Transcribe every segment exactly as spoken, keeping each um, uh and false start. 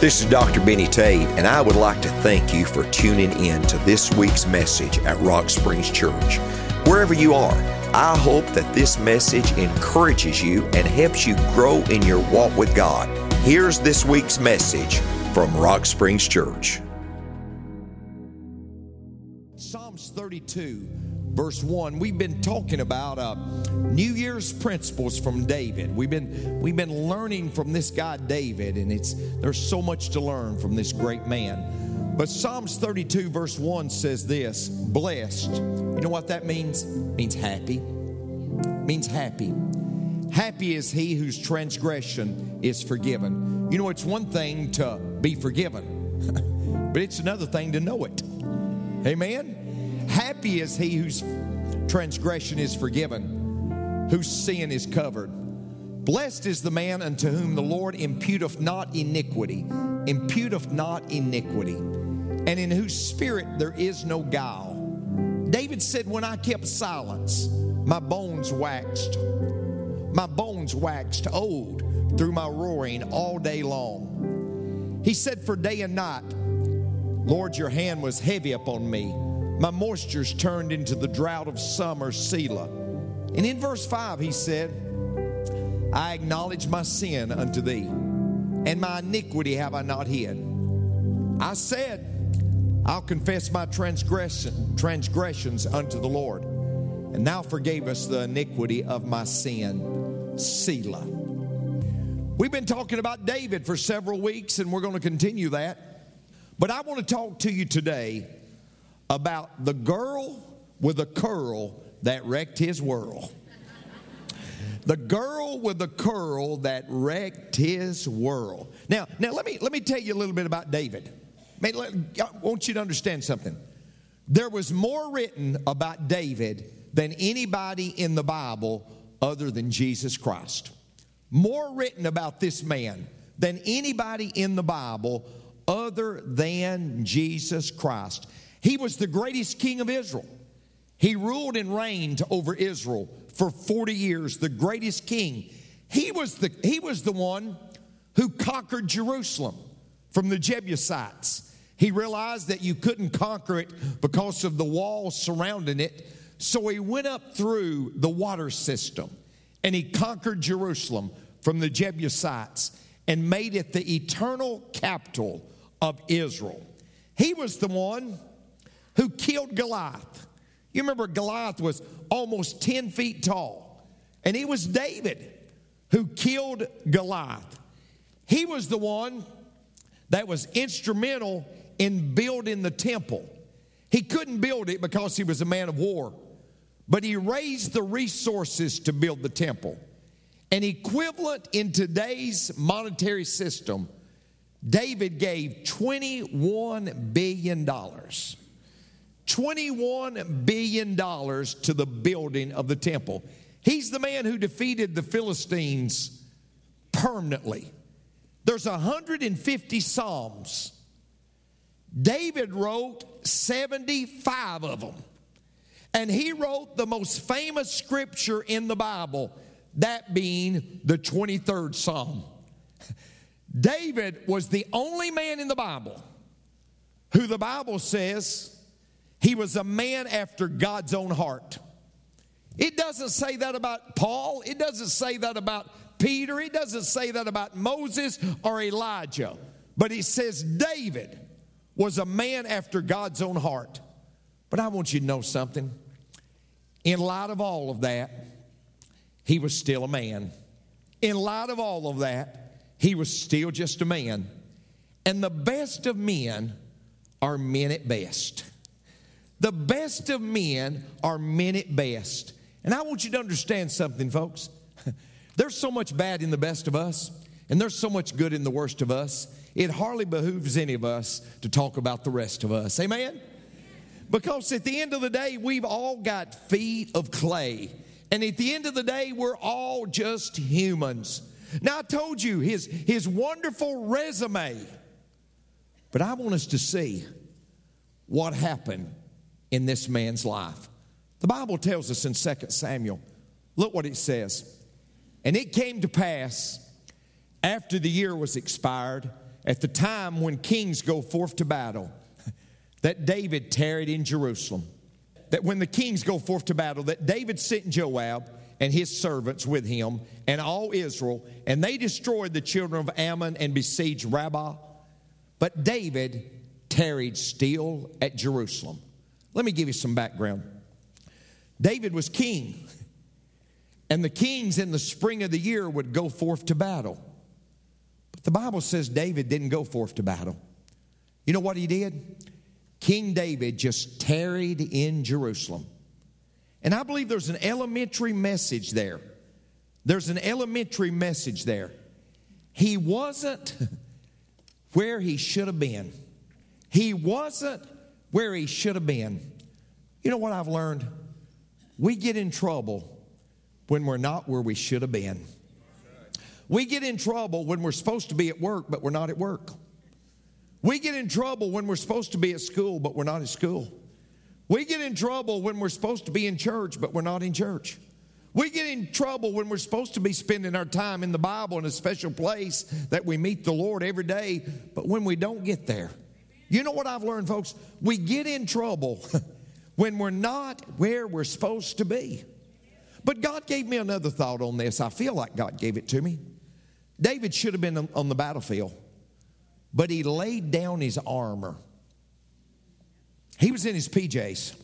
This is Doctor Benny Tate, and I would like to thank you for tuning in to this week's message at Rock Springs Church. Wherever you are, I hope that this message encourages you and helps you grow in your walk with God. Here's this week's message from Rock Springs Church. Psalms thirty-two, verse one. We've been talking about uh, New Year's principles from David. We've been we've been learning from this guy David, and it's there's so much to learn from this great man. But Psalms thirty-two, verse one says this: blessed. You know what that means? It means happy. It means happy. Happy is he whose transgression is forgiven. You know, it's one thing to be forgiven, but it's another thing to know it. Amen? Happy is he whose transgression is forgiven, whose sin is covered. Blessed is the man unto whom the Lord imputeth not iniquity, imputeth not iniquity, and in whose spirit there is no guile. David said, when I kept silence, my bones waxed. My bones waxed old through my roaring all day long. He said, for day and night, Lord, your hand was heavy upon me. My moisture's turned into the drought of summer, Selah. And in verse five, he said, I acknowledge my sin unto thee, and my iniquity have I not hid. I said, I'll confess my transgression, transgressions unto the Lord, and thou forgave us the iniquity of my sin, Selah. We've been talking about David for several weeks, and we're going to continue that. But I want to talk to you today about the girl with a curl that wrecked his world. The girl with the curl that wrecked his world. Now, now let me let me tell you a little bit about David. I want you to understand something. There was more written about David than anybody in the Bible other than Jesus Christ. More written about this man than anybody in the Bible other than Jesus Christ. He was the greatest king of Israel. He ruled and reigned over Israel for forty years, the greatest king. He was the, he was the one who conquered Jerusalem from the Jebusites. He realized that you couldn't conquer it because of the walls surrounding it, so he went up through the water system, and he conquered Jerusalem from the Jebusites and made it the eternal capital of Israel. He was the one who killed Goliath. You remember Goliath was almost ten feet tall, and it was David who killed Goliath. He was the one that was instrumental in building the temple. He couldn't build it because he was a man of war, but he raised the resources to build the temple. An equivalent in today's monetary system, David gave twenty-one billion dollars. twenty-one billion dollars to the building of the temple. He's the man who defeated the Philistines permanently. There's one hundred fifty Psalms. David wrote seventy-five of them. And he wrote the most famous scripture in the Bible, that being the twenty-third Psalm. David was the only man in the Bible who the Bible says he was a man after God's own heart. It doesn't say that about Paul. It doesn't say that about Peter. It doesn't say that about Moses or Elijah. But it says David was a man after God's own heart. But I want you to know something. In light of all of that, he was still a man. In light of all of that, he was still just a man. And the best of men are men at best. The best of men are men at best. And I want you to understand something, folks. There's so much bad in the best of us, and there's so much good in the worst of us. It hardly behooves any of us to talk about the rest of us. Amen? Because at the end of the day, we've all got feet of clay. And at the end of the day, we're all just humans. Now, I told you his, his wonderful resume. But I want us to see what happened in this man's life. The Bible tells us in Second Samuel, look what it says. And it came to pass, after the year was expired, at the time when kings go forth to battle, that David tarried in Jerusalem. That when the kings go forth to battle, that David sent Joab and his servants with him and all Israel, and they destroyed the children of Ammon and besieged Rabbah. But David tarried still at Jerusalem. Let me give you some background. David was king, and the kings in the spring of the year would go forth to battle. But the Bible says David didn't go forth to battle. You know what he did? King David just tarried in Jerusalem. And I believe there's an elementary message there. There's an elementary message there. He wasn't where he should have been. He wasn't where he should have been. You know what I've learned? We get in trouble when we're not where we should have been. We get in trouble when we're supposed to be at work, but we're not at work. We get in trouble when we're supposed to be at school, but we're not at school. We get in trouble when we're supposed to be in church, but we're not in church. We get in trouble when we're supposed to be spending our time in the Bible in a special place that we meet the Lord every day, but when we don't get there. You know what I've learned, folks? We get in trouble when we're not where we're supposed to be. But God gave me another thought on this. I feel like God gave it to me. David should have been on the battlefield, but he laid down his armor. He was in his P Js.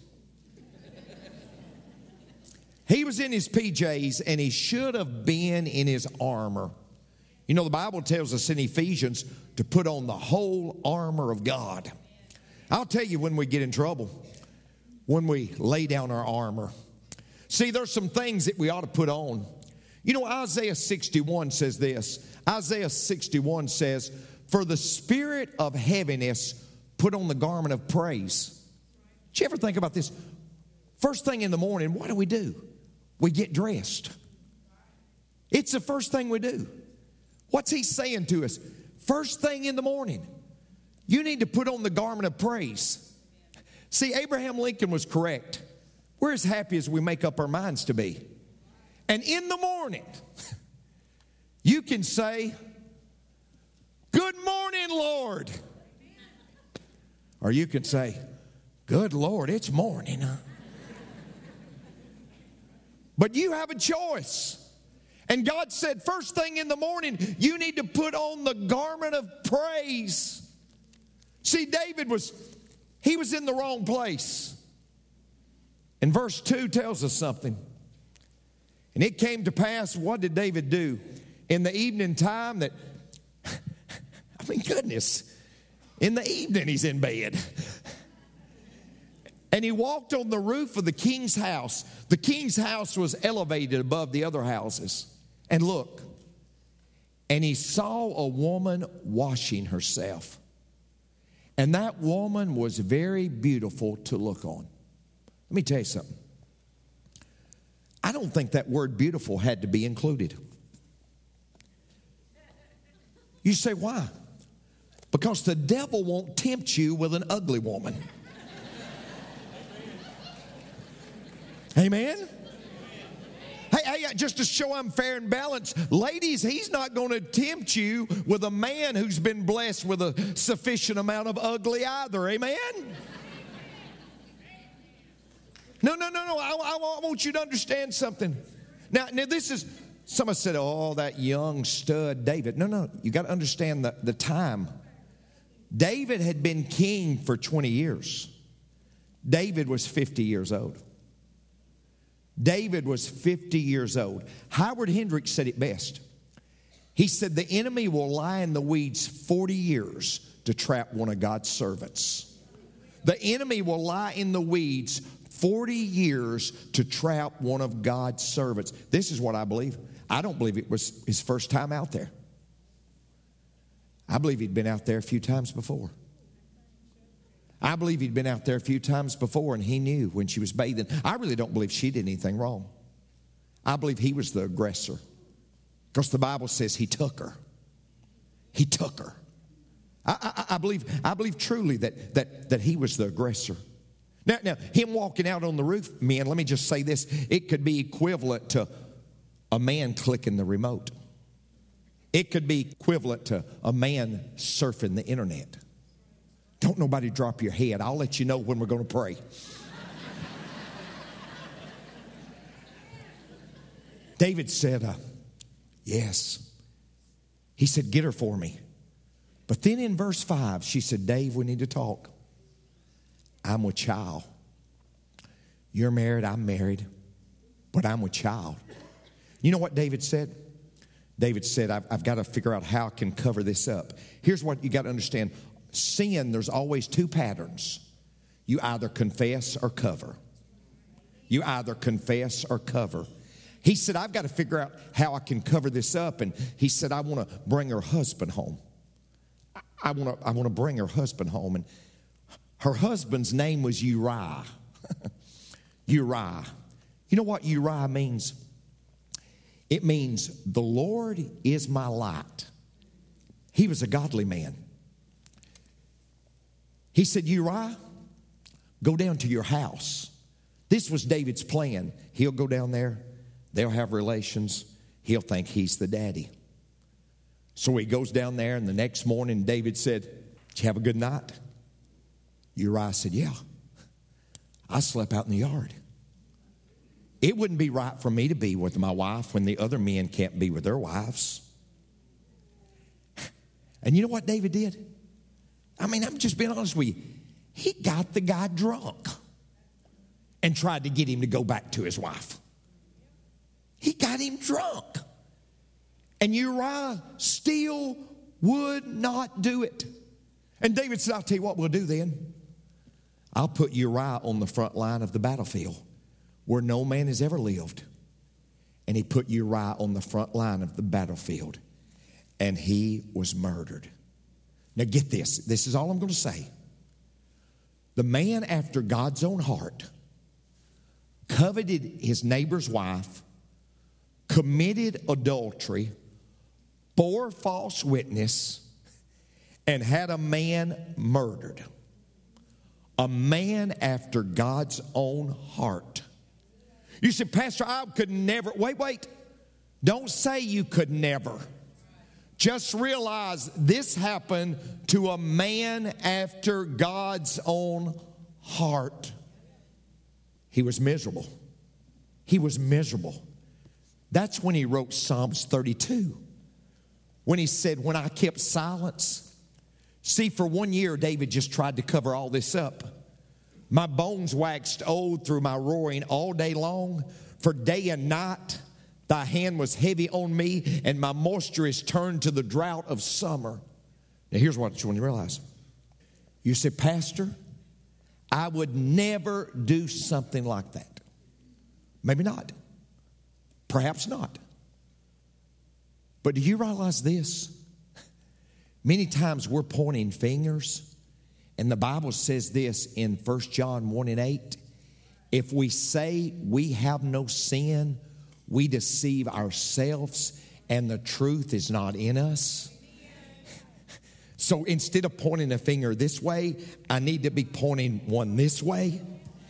He was in his P Js, and he should have been in his armor. You know, the Bible tells us in Ephesians to put on the whole armor of God. I'll tell you when we get in trouble, when we lay down our armor. See, there's some things that we ought to put on. You know, Isaiah sixty-one says this. Isaiah sixty-one says, "For the spirit of heaviness put on the garment of praise." Did you ever think about this? First thing in the morning, what do we do? We get dressed. It's the first thing we do. What's he saying to us? First thing in the morning, you need to put on the garment of praise. See, Abraham Lincoln was correct. We're as happy as we make up our minds to be. And in the morning, you can say, "Good morning, Lord." Or you can say, "Good Lord, it's morning." Huh? But you have a choice. And God said, first thing in the morning, you need to put on the garment of praise. See, David was, he was in the wrong place. And verse two tells us something. And it came to pass, what did David do? In the evening time that, I mean, goodness, in the evening he's in bed. And he walked on the roof of the king's house. The king's house was elevated above the other houses. And look, and he saw a woman washing herself. And that woman was very beautiful to look on. Let me tell you something. I don't think that word beautiful had to be included. You say, why? Because the devil won't tempt you with an ugly woman. Amen? Hey, hey, just to show I'm fair and balanced, ladies, he's not going to tempt you with a man who's been blessed with a sufficient amount of ugly either. Amen? No, no, no, no. I, I, I want you to understand something. Now, now this is, somebody said, oh, that young stud David. No, no, you got to understand the, the time. David had been king for twenty years. David was fifty years old. David was fifty years old. Howard Hendricks said it best. He said, the enemy will lie in the weeds forty years to trap one of God's servants. The enemy will lie in the weeds forty years to trap one of God's servants. This is what I believe. I don't believe it was his first time out there. I believe he'd been out there a few times before. I believe he'd been out there a few times before and he knew when she was bathing. I really don't believe she did anything wrong. I believe he was the aggressor. Because the Bible says he took her. He took her. I, I, I believe I believe truly that, that, that he was the aggressor. Now, now, him walking out on the roof, men, let me just say this. It could be equivalent to a man clicking the remote. It could be equivalent to a man surfing the internet. Don't nobody drop your head. I'll let you know when we're going to pray. David said, uh, yes. He said, get her for me. But then in verse five, she said, Dave, we need to talk. I'm with child. You're married, I'm married, but I'm with child. You know what David said? David said, I've, I've got to figure out how I can cover this up. Here's what you got to understand. Sin, there's always two patterns. You either confess or cover. You either confess or cover. He said, I've got to figure out how I can cover this up. And he said, I want to bring her husband home. I want to I want to bring her husband home. And her husband's name was Uriah. Uriah. You know what Uriah means? It means the Lord is my light. He was a godly man. He said, Uriah, go down to your house. This was David's plan. He'll go down there. They'll have relations. He'll think he's the daddy. So he goes down there, and the next morning David said, did you have a good night? Uriah said, yeah. I slept out in the yard. It wouldn't be right for me to be with my wife when the other men can't be with their wives. And you know what David did? I mean, I'm just being honest with you. He got the guy drunk and tried to get him to go back to his wife. He got him drunk. And Uriah still would not do it. And David said, I'll tell you what we'll do then. I'll put Uriah on the front line of the battlefield where no man has ever lived. And he put Uriah on the front line of the battlefield. And he was murdered. Now get this. This is all I'm going to say. The man after God's own heart coveted his neighbor's wife, committed adultery, bore false witness, and had a man murdered. A man after God's own heart. You said, Pastor, I could never. Wait, wait. Don't say you could never. Just realize this happened to a man after God's own heart. He was miserable. He was miserable. That's when he wrote Psalms thirty-two. When he said, when I kept silence. See, for one year, David just tried to cover all this up. My bones waxed old through my roaring all day long. For day and night, thy hand was heavy on me, and my moisture is turned to the drought of summer. Now, here's what you want to realize. You say, Pastor, I would never do something like that. Maybe not. Perhaps not. But do you realize this? Many times we're pointing fingers, and the Bible says this in First John one and eight. If we say we have no sin, we deceive ourselves, and the truth is not in us. So instead of pointing a finger this way, I need to be pointing one this way.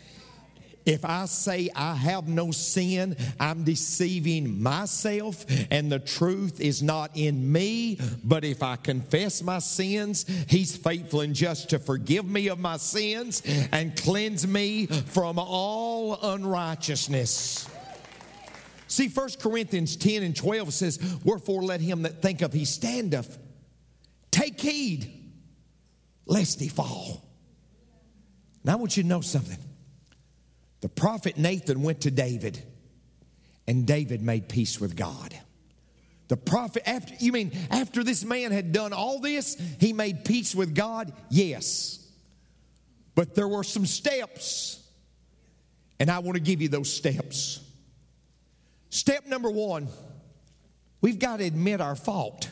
If I say I have no sin, I'm deceiving myself, and the truth is not in me. But if I confess my sins, He's faithful and just to forgive me of my sins and cleanse me from all unrighteousness. See, First Corinthians ten and twelve says, wherefore let him that thinketh he standeth take heed lest he fall. Now I want you to know something. The prophet Nathan went to David, and David made peace with God. The prophet, after you mean after this man had done all this, he made peace with God? Yes. But there were some steps, and I want to give you those steps. Step number one, we've got to admit our fault.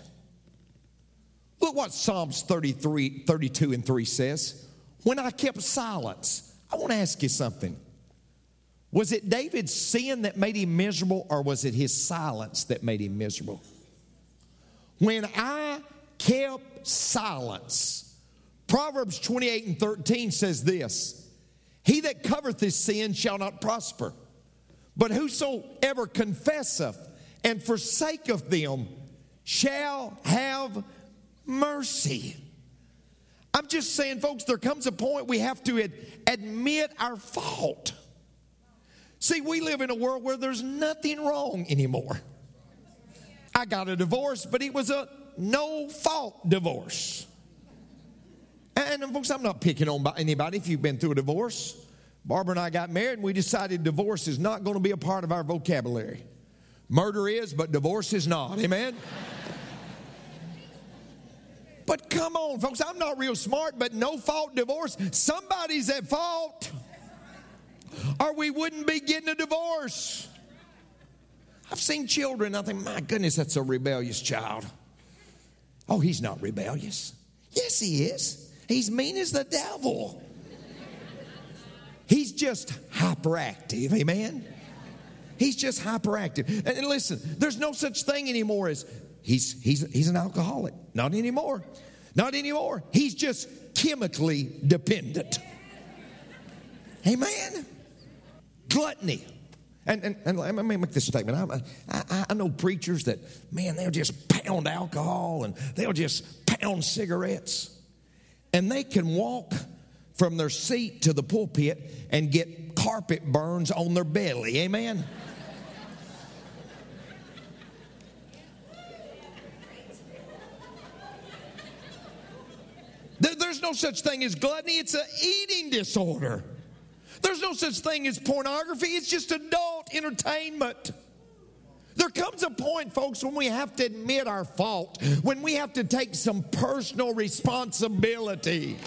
Look what Psalms thirty-three, thirty-two and three says. When I kept silence, I want to ask you something. Was it David's sin that made him miserable, or was it his silence that made him miserable? When I kept silence, Proverbs twenty-eight and thirteen says this, he that covereth his sin shall not prosper, but whosoever confesseth and forsaketh them shall have mercy. I'm just saying, folks, there comes a point we have to ad- admit our fault. See, we live in a world where there's nothing wrong anymore. I got a divorce, but it was a no-fault divorce. And, and folks, I'm not picking on anybody if you've been through a divorce. Barbara and I got married, and we decided divorce is not going to be a part of our vocabulary. Murder is, but divorce is not. Amen? But come on, folks, I'm not real smart, but no-fault divorce, somebody's at fault, or we wouldn't be getting a divorce. I've seen children, I think, my goodness, that's a rebellious child. Oh, he's not rebellious. Yes, he is. He's mean as the devil. He's just hyperactive, amen? He's just hyperactive. And, and listen, there's no such thing anymore as he's, he's, he's an alcoholic. Not anymore. Not anymore. He's just chemically dependent. Amen? Gluttony. And, and, and let me make this statement. I, I, I know preachers that, man, they'll just pound alcohol and they'll just pound cigarettes. And they can walk from their seat to the pulpit and get carpet burns on their belly. Amen? there, there's no such thing as gluttony. It's an eating disorder. There's no such thing as pornography. It's just adult entertainment. There comes a point, folks, when we have to admit our fault, when we have to take some personal responsibility.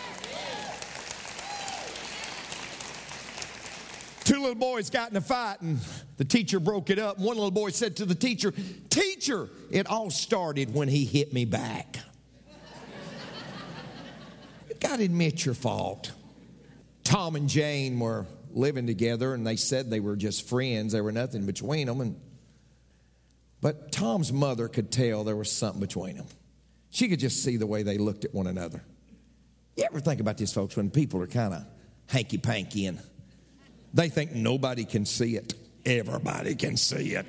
Two little boys got in a fight, and the teacher broke it up. One little boy said to the teacher, "Teacher, it all started when he hit me back." You got to admit your fault. Tom and Jane were living together, and they said they were just friends. There were nothing between them. And, but Tom's mother could tell there was something between them. She could just see the way they looked at one another. You ever think about this, folks, when people are kind of hanky-panky and they think nobody can see it? Everybody can see it.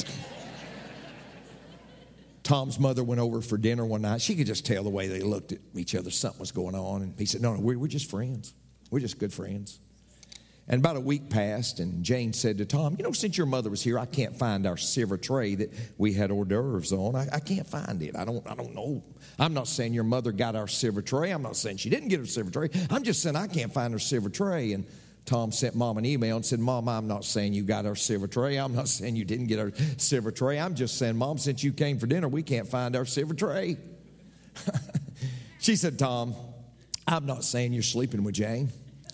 Tom's mother went over for dinner one night. She could just tell the way they looked at each other. Something was going on. And he said, no, no, we're, we're just friends. We're just good friends. And about a week passed, and Jane said to Tom, you know, since your mother was here, I can't find our silver tray that we had hors d'oeuvres on. I, I can't find it. I don't, I don't know. I'm not saying your mother got our silver tray. I'm not saying she didn't get her silver tray. I'm just saying I can't find her silver tray. And Tom sent Mom an email and said, Mom, I'm not saying you got our silver tray. I'm not saying you didn't get our silver tray. I'm just saying, Mom, since you came for dinner, we can't find our silver tray. She said, Tom, I'm not saying you're sleeping with Jane.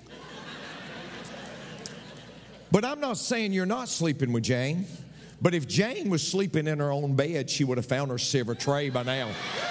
But I'm not saying you're not sleeping with Jane. But if Jane was sleeping in her own bed, she would have found her silver tray by now.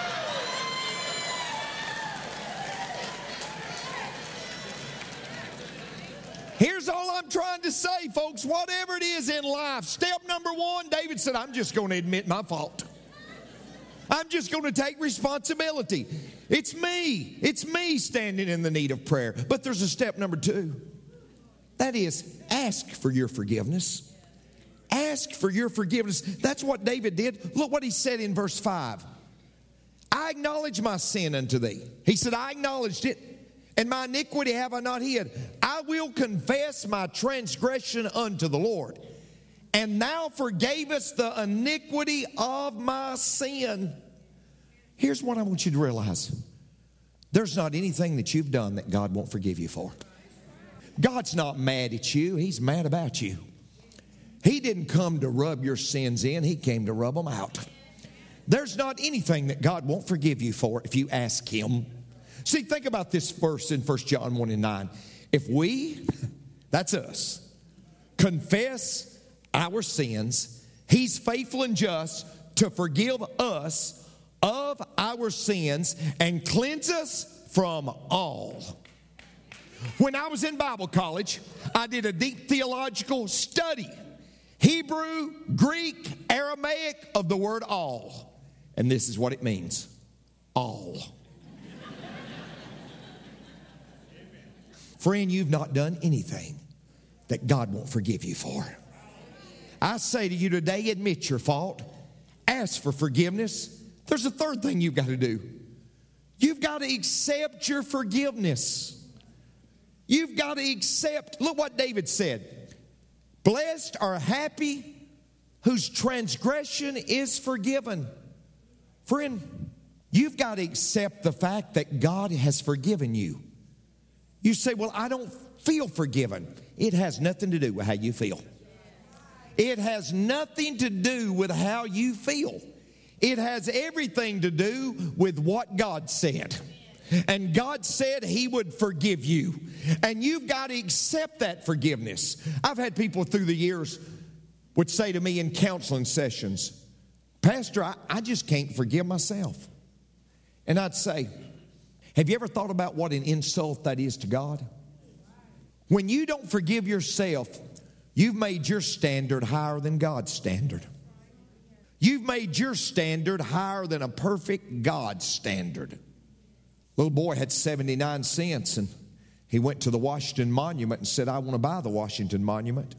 Here's all I'm trying to say, folks. Whatever it is in life, step number one, David said, I'm just going to admit my fault. I'm just going to take responsibility. It's me. It's me standing in the need of prayer. But there's a step number two. That is, ask for your forgiveness. Ask for your forgiveness. That's what David did. Look what he said in verse five. I acknowledge my sin unto thee. He said, I acknowledged it, and my iniquity have I not hid. I will confess my transgression unto the Lord. And thou forgavest the iniquity of my sin. Here's what I want you to realize. There's not anything that you've done that God won't forgive you for. God's not mad at you. He's mad about you. He didn't come to rub your sins in. He came to rub them out. There's not anything that God won't forgive you for if you ask Him. See, think about this verse in First John one and nine. If we, that's us, confess our sins, He's faithful and just to forgive us of our sins and cleanse us from all. When I was in Bible college, I did a deep theological study. Hebrew, Greek, Aramaic of the word all. And this is what it means. All. Friend, you've not done anything that God won't forgive you for. I say to you today, admit your fault. Ask for forgiveness. there's a third thing you've got to do. You've got to accept your forgiveness. You've got to accept, look what David said. Blessed are happy whose transgression is forgiven. Friend, you've got to accept the fact that God has forgiven you. You say, well, I don't feel forgiven. It has nothing to do with how you feel. It has nothing to do with how you feel. It has everything to do with what God said. And God said He would forgive you. And you've got to accept that forgiveness. I've had people through the years would say to me in counseling sessions, Pastor, I, I just can't forgive myself. And I'd say, have you ever thought about what an insult that is to God? When you don't forgive yourself, you've made your standard higher than God's standard. You've made your standard higher than a perfect God standard. Little boy had seventy-nine cents and he went to the Washington Monument and said, I want to buy the Washington Monument.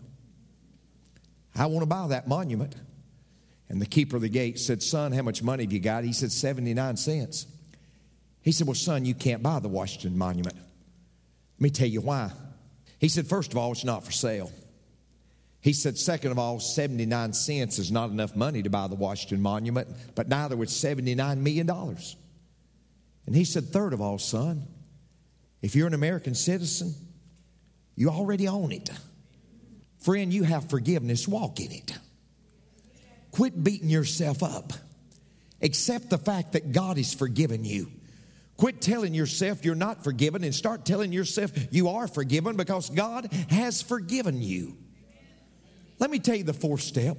I want to buy that monument. And the keeper of the gate said, son, how much money have you got? He said, seventy-nine cents. He said, well, son, you can't buy the Washington Monument. Let me tell you why. He said, first of all, it's not for sale. He said, second of all, seventy-nine cents is not enough money to buy the Washington Monument, but neither would seventy-nine million dollars. And he said, third of all, son, if you're an American citizen, you already own it. Friend, you have forgiveness, walk in it. Quit beating yourself up. Accept the fact that God has forgiven you. Quit telling yourself you're not forgiven and start telling yourself you are forgiven because God has forgiven you. Let me tell you the fourth step.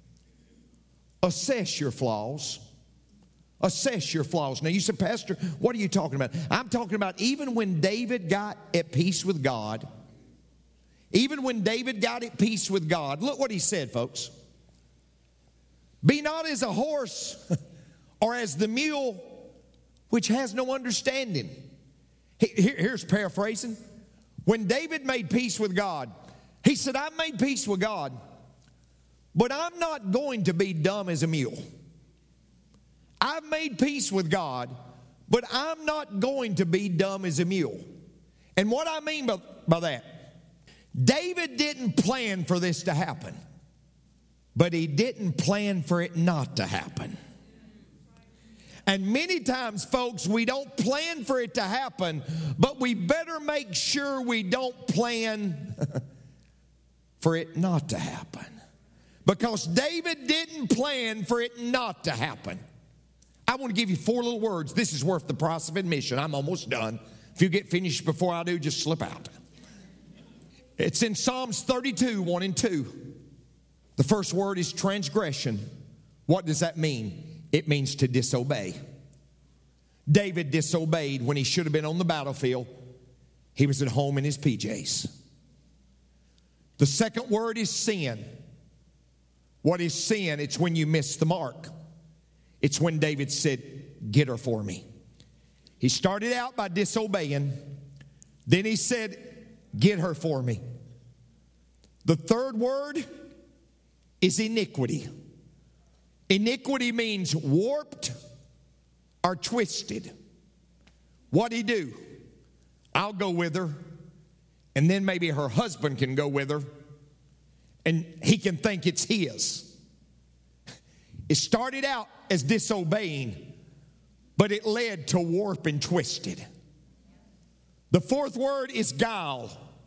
Assess your flaws. Assess your flaws. Now you said, Pastor, what are you talking about? I'm talking about even when David got at peace with God, even when David got at peace with God, look what he said, folks. Be not as a horse or as the mule which has no understanding. Here's paraphrasing. When David made peace with God, he said, I've made peace with God, but I'm not going to be dumb as a mule. I've made peace with God, but I'm not going to be dumb as a mule. And what I mean by, by that, David didn't plan for this to happen, but he didn't plan for it not to happen. And many times, folks, we don't plan for it to happen, but we better make sure we don't plan for it not to happen. Because David didn't plan for it not to happen. I want to give you four little words. This is worth the price of admission. I'm almost done. If you get finished before I do, just slip out. It's in Psalms thirty-two, one and two. The first word is transgression. What does that mean? It means to disobey. David disobeyed when he should have been on the battlefield. He was at home in his P Js. The second word is sin. What is sin? It's when you miss the mark. It's when David said, get her for me. He started out by disobeying. Then he said, get her for me. The third word is iniquity. Iniquity means warped or twisted. What'd he do? I'll go with her, and then maybe her husband can go with her, and he can think it's his. It started out as disobeying, but it led to warp and twisted. The fourth word is guile.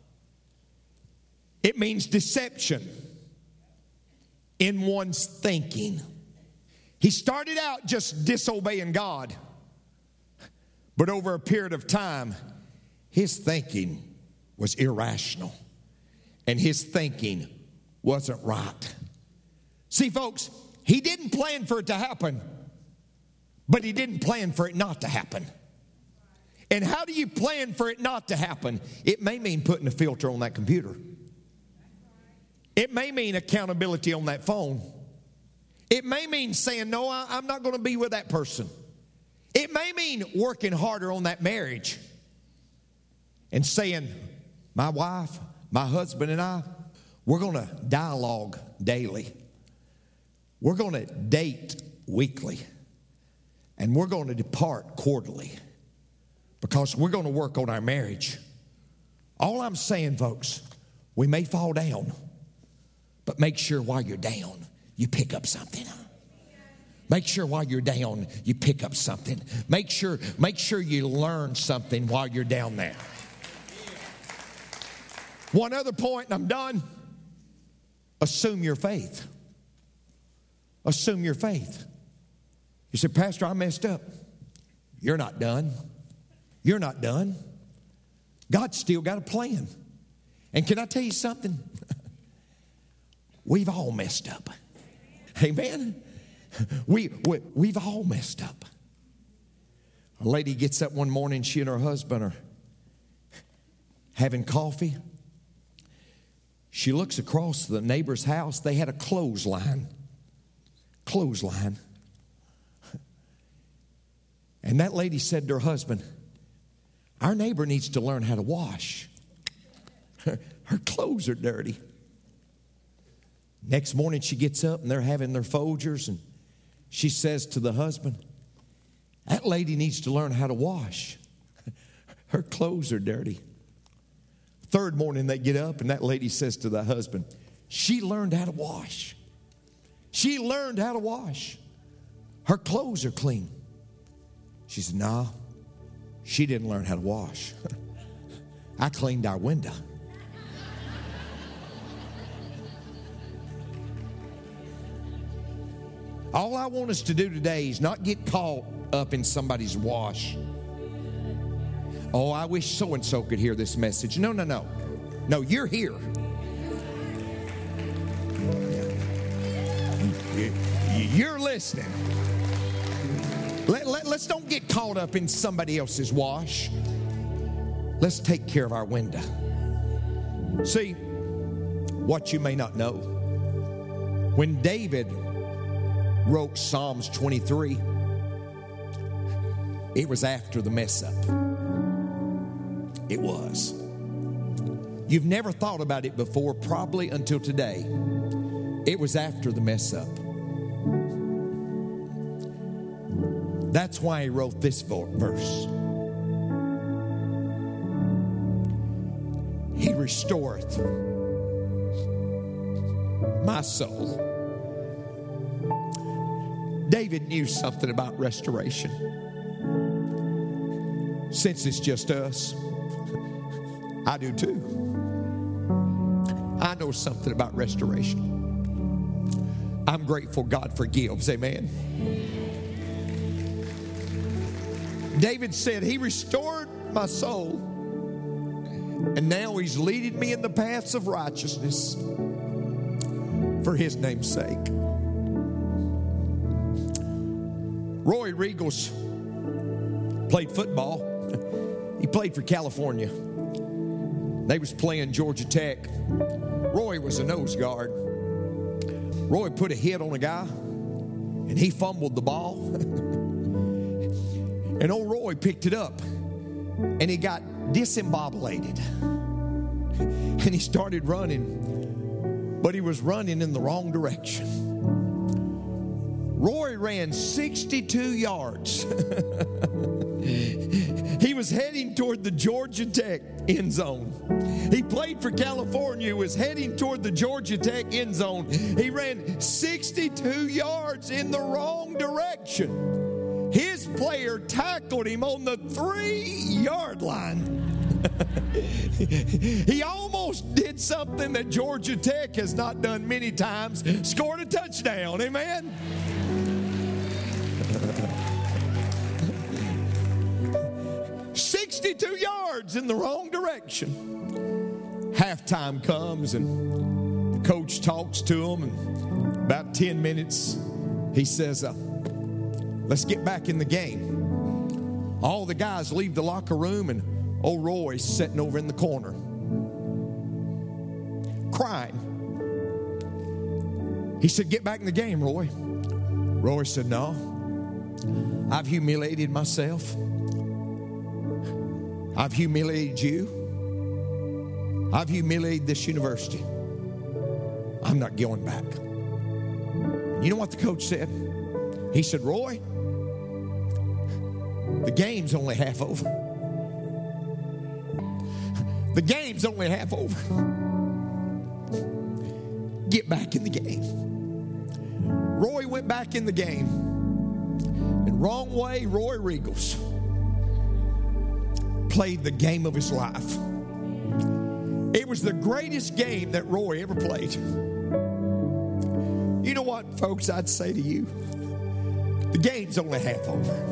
It means deception in one's thinking. He started out just disobeying God, but over a period of time, his thinking was irrational, and his thinking wasn't right. See, folks, he didn't plan for it to happen, but he didn't plan for it not to happen. And how do you plan for it not to happen? It may mean putting a filter on that computer. It may mean accountability on that phone. It may mean saying, no, I, I'm not going to be with that person. It may mean working harder on that marriage and saying, my wife, my husband, and I, we're going to dialogue daily. We're going to date weekly. And we're going to depart quarterly because we're going to work on our marriage. All I'm saying, folks, we may fall down, but make sure while you're down, you pick up something. Make sure while you're down, you pick up something. Make sure, make sure you learn something while you're down there. One other point, and I'm done. Assume your faith. Assume your faith. You say, Pastor, I messed up. You're not done. You're not done. God's still got a plan. And can I tell you something? We've all messed up. Amen? We, we, we've all messed up. A lady gets up one morning, she and her husband are having coffee. She looks across the neighbor's house. They had a clothesline. Clothesline. And that lady said to her husband, our neighbor needs to learn how to wash. Her, her clothes are dirty. Next morning she gets up and they're having their Folgers, and she says to the husband, that lady needs to learn how to wash. Her clothes are dirty. Third morning they get up and that lady says to the husband, she learned how to wash. She learned how to wash. Her clothes are clean. She said, no, she didn't learn how to wash. I cleaned our window. All I want us to do today is not get caught up in somebody's wash. Oh, I wish so-and-so could hear this message. No, no, no. No, you're here. You're listening. Let, let, let's don't get caught up in somebody else's wash. Let's take care of our window. See, what you may not know, when David wrote Psalms twenty-three, it was after the mess up. It was. You've never thought about it before, probably until today. It was after the mess up. That's why he wrote this verse. He restoreth my soul. David knew something about restoration. Since it's just us, I do too. I know something about restoration. I'm grateful God forgives. Amen. David said, he restored my soul, and now he's leading me in the paths of righteousness for his name's sake. Roy Riegels played football. He played for California. They was playing Georgia Tech. Roy was a nose guard. Roy put a hit on a guy, and he fumbled the ball. And old Roy picked it up, and he got disembobulated. And he started running, but he was running in the wrong direction. Roy ran sixty-two yards. He was heading toward the Georgia Tech end zone. He played for California, was heading toward the Georgia Tech end zone. He ran sixty-two yards in the wrong direction. His player tackled him on the three-yard line. He almost did something that Georgia Tech has not done many times, scored a touchdown. Amen? sixty-two yards in the wrong direction. Halftime comes and the coach talks to him, and about ten minutes he says, uh, let's get back in the game. All the guys leave the locker room, and old Roy's sitting over in the corner crying. He said, get back in the game, Roy. Roy said, no, I've humiliated myself. I've humiliated you. I've humiliated this university. I'm not going back. You know what the coach said? He said, Roy, The game's only half over. The game's only half over. Get back in the game. Roy went back in the game. And wrong way, Roy Regals played the game of his life. It was the greatest game that Roy ever played. You know what, folks, I'd say to you? The game's only half over.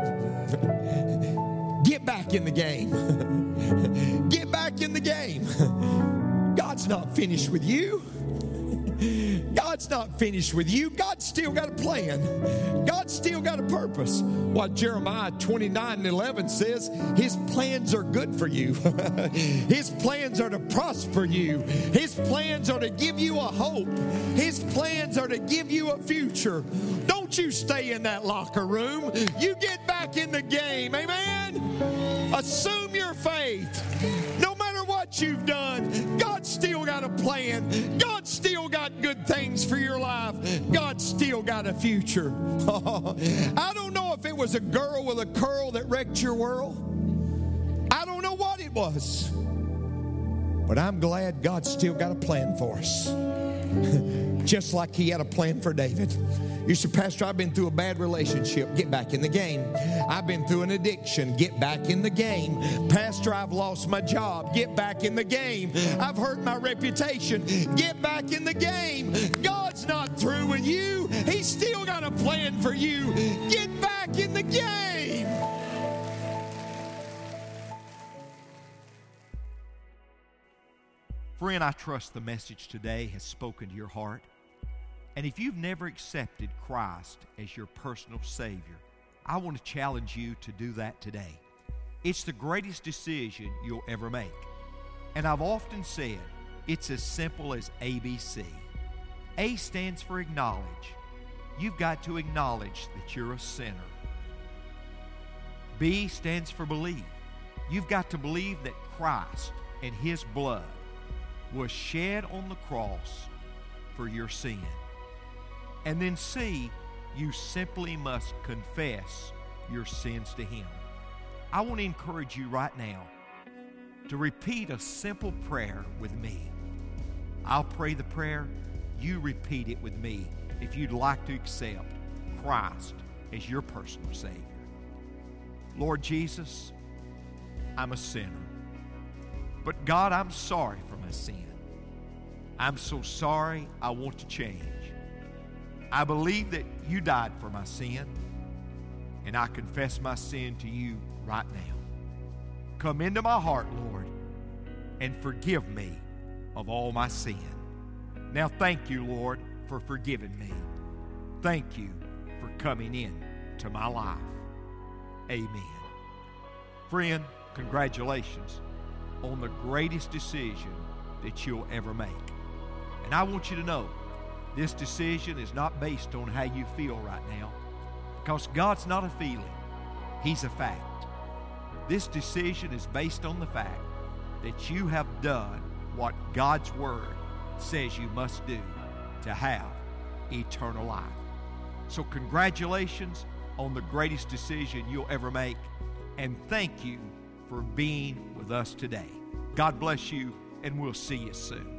Get back in the game. Get back in the game. God's not finished with you. God's not finished with you. God's still got a plan. God's still got a purpose. What Jeremiah twenty-nine and eleven says, His plans are good for you. His plans are to prosper you. His plans are to give you a hope. His plans are to give you a future. Don't you stay in that locker room. You get back in the game. Amen? Assume your faith. No matter what you've done, God's still got a plan. God's still got good things for your life. God's still got a future. I don't know if it was a girl with a curl that wrecked your world. I don't know what it was. But I'm glad God's still got a plan for us. Just like He had a plan for David. You say, Pastor, I've been through a bad relationship. Get back in the game. I've been through an addiction. Get back in the game. Pastor, I've lost my job. Get back in the game. I've hurt my reputation. Get back in the game. God's not through with you. He's still got a plan for you. Get back in the game. Friend, I trust the message today has spoken to your heart. And if you've never accepted Christ as your personal Savior, I want to challenge you to do that today. It's the greatest decision you'll ever make. And I've often said it's as simple as A B C. A stands for acknowledge. You've got to acknowledge that you're a sinner. B stands for believe. You've got to believe that Christ and His blood was shed on the cross for your sin. And then C, you simply must confess your sins to Him. I want to encourage you right now to repeat a simple prayer with me. I'll pray the prayer. You repeat it with me if you'd like to accept Christ as your personal Savior. Lord Jesus, I'm a sinner. But God, I'm sorry for my sin. I'm so sorry. I want to change. I believe that You died for my sin, and I confess my sin to You right now. Come into my heart, Lord, and forgive me of all my sin. Now thank You, Lord, for forgiving me. Thank You for coming in to my life. Amen. Friend, congratulations on the greatest decision that you'll ever make. And I want you to know, this decision is not based on how you feel right now, because God's not a feeling. He's a fact. This decision is based on the fact that you have done what God's Word says you must do to have eternal life. So congratulations on the greatest decision you'll ever make, and thank you for being with us today. God bless you, and we'll see you soon.